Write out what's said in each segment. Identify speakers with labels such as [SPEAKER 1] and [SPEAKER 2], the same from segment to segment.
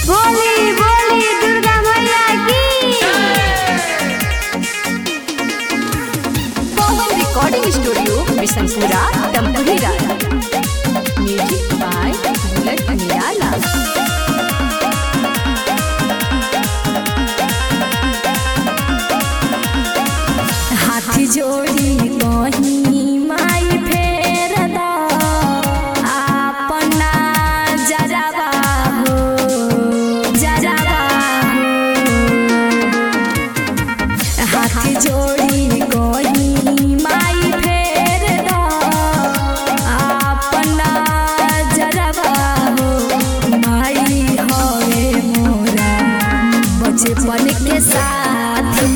[SPEAKER 1] बोली बोली दुर्गा मैया की।
[SPEAKER 2] Pawan recording studio Bishanpura Dampura. Music by Bullet Nirala. हाथी जोड़ी कहीं माई फेर दा अपना जरावा हो जरावा हो। हाथी जोड़ी कहीं माई फेर दा अपना जरावा हो। माई होवे मोरा बचपन के साथी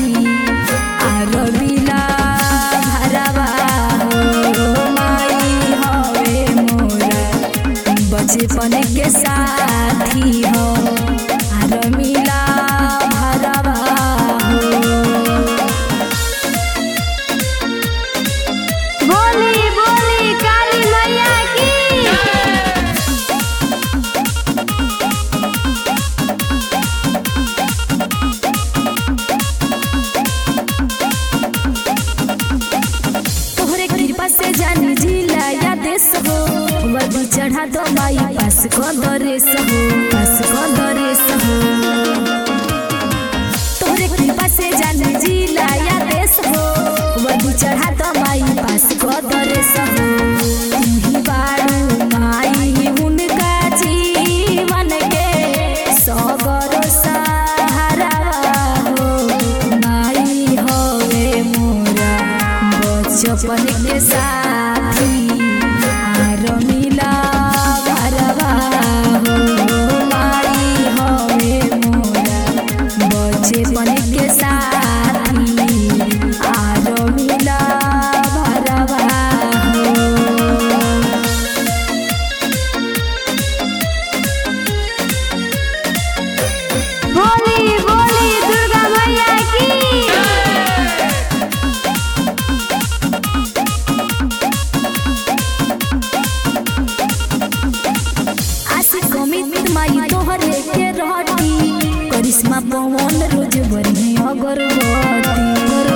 [SPEAKER 2] बचपन के साथी हो आर मिला भरवा हो।
[SPEAKER 1] बोली बोली काली मैया की।
[SPEAKER 2] तोहरे कृपा से जानी जिला या देश हो। वर्दी चढ़ा दो माई पास को दरेस हो पास को दरेस हो। तोहरे कृपा से जानी जिला या देश हो। वर्दी चढ़ा दो माई पास को दरेस हो। तुम्ही बारू माई उनका जीवन के सगरो सहारा हो। माई होवे मोरा बचपन के साथी आर मिला भरवा हो। माई होवे मोरा बचपन के साथी आर मिला भरवा हो।
[SPEAKER 1] बोली बोली दुर्गा मैया की।
[SPEAKER 2] आशिक अमित माई तोहरे के रहती। करिश्मा पवन रोज बरहे अगरबत्ती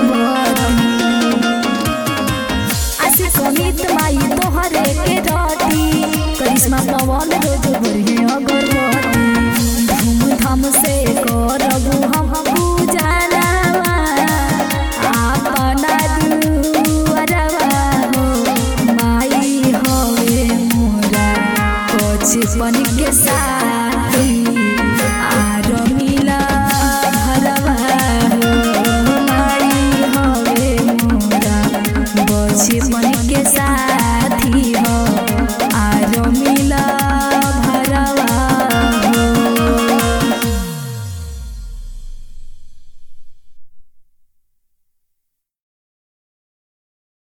[SPEAKER 2] आशिक अमित माई तोहरे के रहती। करिश्मा पवन रोज बरहे अगरबत्ती। धूमधाम से करबू हम पूजनवा अपना दुआरवा हो। माई होवे मोरा बचपन के साथी आर मिला भरवा हो। माई होवे मोरा बचपन